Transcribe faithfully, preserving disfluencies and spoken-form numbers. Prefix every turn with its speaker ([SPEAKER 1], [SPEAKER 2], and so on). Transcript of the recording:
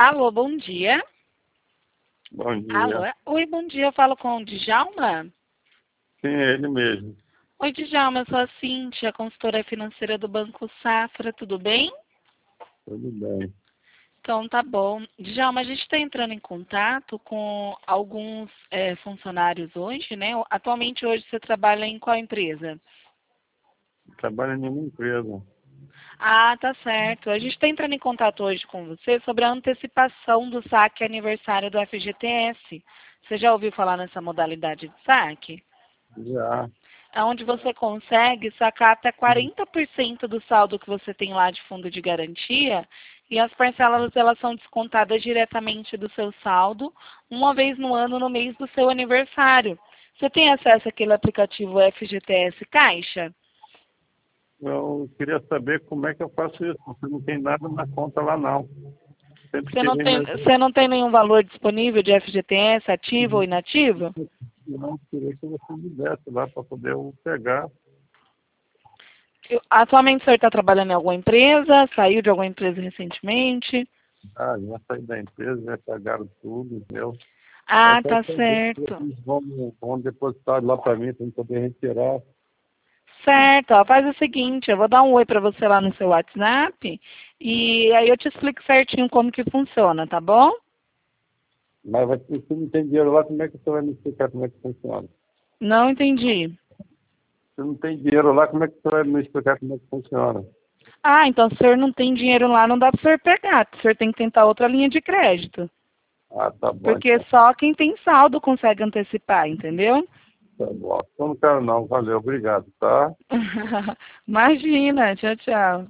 [SPEAKER 1] Alô, bom dia.
[SPEAKER 2] Bom dia.
[SPEAKER 1] Alô, é- oi, bom dia. Eu falo com o Djalma.
[SPEAKER 2] Sim, é ele mesmo.
[SPEAKER 1] Oi, Djalma, eu sou a Cíntia, consultora financeira do Banco Safra, tudo bem?
[SPEAKER 2] Tudo bem.
[SPEAKER 1] Então, tá bom. Djalma, a gente está entrando em contato com alguns eh, funcionários hoje, né? Atualmente, hoje, você trabalha em qual empresa?
[SPEAKER 2] Trabalho em uma empresa.
[SPEAKER 1] Ah, tá certo. A gente está entrando em contato hoje com você sobre a antecipação do saque aniversário do F G T S. Você já ouviu falar nessa modalidade de saque?
[SPEAKER 2] Já.
[SPEAKER 1] É onde você consegue sacar até quarenta por cento do saldo que você tem lá de fundo de garantia e as parcelas elas são descontadas diretamente do seu saldo uma vez no ano no mês do seu aniversário. Você tem acesso àquele aplicativo F G T S Caixa?
[SPEAKER 2] Eu queria saber como é que eu faço isso. Você não tem nada na conta lá, não. Sempre
[SPEAKER 1] Você não
[SPEAKER 2] tirei,
[SPEAKER 1] tem,
[SPEAKER 2] mas
[SPEAKER 1] você não tem nenhum valor disponível de F G T S ativo ou inativo?
[SPEAKER 2] eu não queria que você me desse lá para poder eu pegar.
[SPEAKER 1] Eu- Atualmente o senhor está trabalhando em alguma empresa? Saiu de alguma empresa recentemente?
[SPEAKER 2] Ah, já saí da empresa, já pagaram tudo, entendeu? É
[SPEAKER 1] Ah,
[SPEAKER 2] só
[SPEAKER 1] tá
[SPEAKER 2] saber que
[SPEAKER 1] certo.
[SPEAKER 2] eles vão, vão depositar lá para mim, para eu poder retirar.
[SPEAKER 1] Certo, ó, faz o seguinte, eu vou dar um oi para você lá no seu WhatsApp e aí eu te explico certinho como que funciona, tá bom?
[SPEAKER 2] Mas vai- se não tem dinheiro lá, como é que você vai me explicar como é que funciona?
[SPEAKER 1] Não entendi.
[SPEAKER 2] Se não tem dinheiro lá, como é que você vai me explicar como é que funciona?
[SPEAKER 1] Ah, então se o senhor não tem dinheiro lá, não dá para o senhor pegar, o senhor tem que tentar outra linha de crédito.
[SPEAKER 2] Ah, tá bom,
[SPEAKER 1] Porque
[SPEAKER 2] então.
[SPEAKER 1] só quem tem saldo consegue antecipar, entendeu?
[SPEAKER 2] Tá bom. Eu não quero não. Valeu, obrigado, tá?
[SPEAKER 1] Imagina, tchau, tchau.